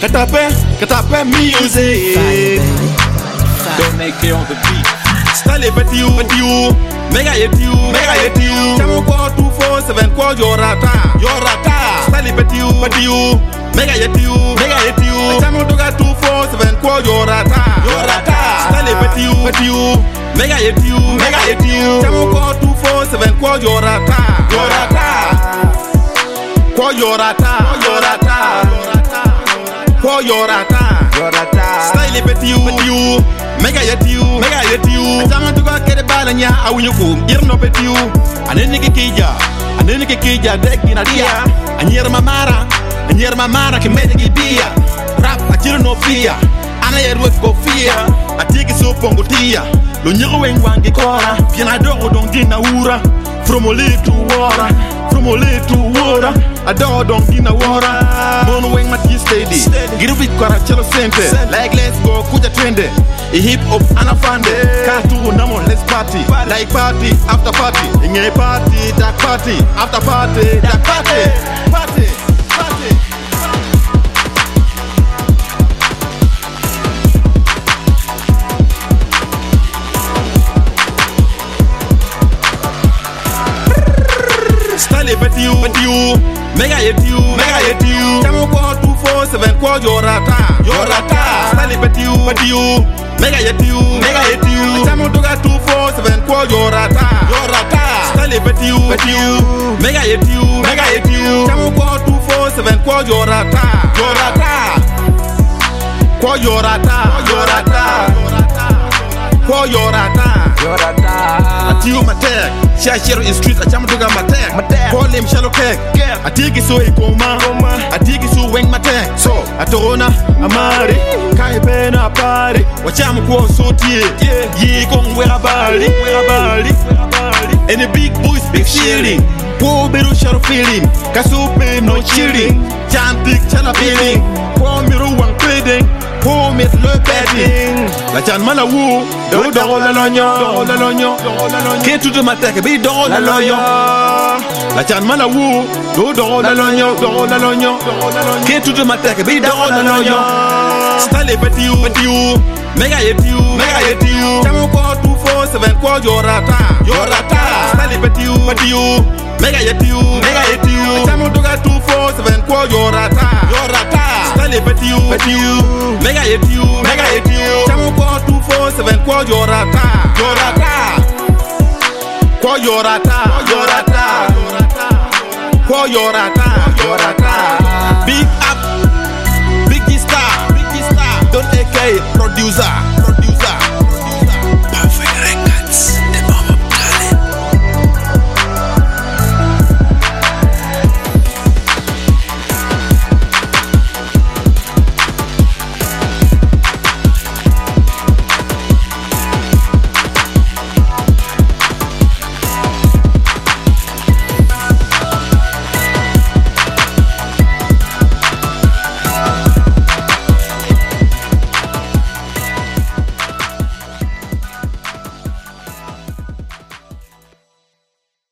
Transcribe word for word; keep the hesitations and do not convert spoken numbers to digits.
Katape, katape music. Don't make it on the beat. Style bet you, bet you. Mega hit you, mega hit you. Chamo kwa two four seven kwa yorata, yorata. Style bet you, bet you. Mega hit you, mega hit you. Chamo toga two four seven kwa yorata, yorata. Style bet you, bet you. Mega hit you, mega hit you. Chamo kwa two four seven kwa yorata, yorata. Kwa yorata, yorata. Kwa yorata, yorata. Style bet you, bet you. Mega hit you, mega hit you. Chamo toga kere balanya awunyuku. Irno bet you. Aneni kikija, aneni kikija degina dia. Anyer mamara, anyer mamara kemede gibia. Rap achiro no fear. Ana yerwet go fear. Atiki so pongo tia. Lo nyego weng wangi kora. Piena dogo don gina ura. From ole to water, from ole to water. Adore don gina water. Mono weng mati steady. Giru bit kwara chelo sente. Like let's go kuja twende. I hip hop anafande. Katu namo let's party. Like party after party. Inge party dark party after party dark party. Party party. Style bet you, bet you. Mega hit you, mega hit you. Chamo kwa two four seven kwa yorata, yorata. Style bet you, bet you. Mega hit you, mega hit you. Chamo toga two four seven kwa yorata, yorata. Style bet you, bet you. Mega hit you, mega hit you. Chamo kwa two four seven kwa yorata, yorata. Kwa yorata, yorata. Kwa yorata, yorata. Atiyo matek, shashiro in street achamo toga matek. Call him shallow cake. Atiki so ikoma, atiki so weng matek. So atona amari, kai pena pari. Wachamo kwa sotie, ye kong wera bali, wera bali. And the big boys big shilling. Po beru shallow feeling, kasupe no chilling. Chantik chala feeling, po miru wang trading. Po met le bedding. La chan mana wu, do do la lonyo, do la lonyo. Ke tu de matek bi do la lonyo. La chan mana wu, do do la lonyo, do la lonyo. Ke tu de matek bi do la lonyo. Style bet you, bet you. Mega hit you, mega hit you. Chamo kwa two four seven kwa yorata, yorata. Style bet you, bet you. Mega hit you, mega hit you. Chamo toga two four seven kwa yorata, yorata. Style bet you, bet you. Mega hit you, mega hit you. Chamo kwa two four seven kwa yorata, yorata. Kwa yorata, yorata. Kwa yorata, yorata. Big up, big star, big star. Don't A K producer.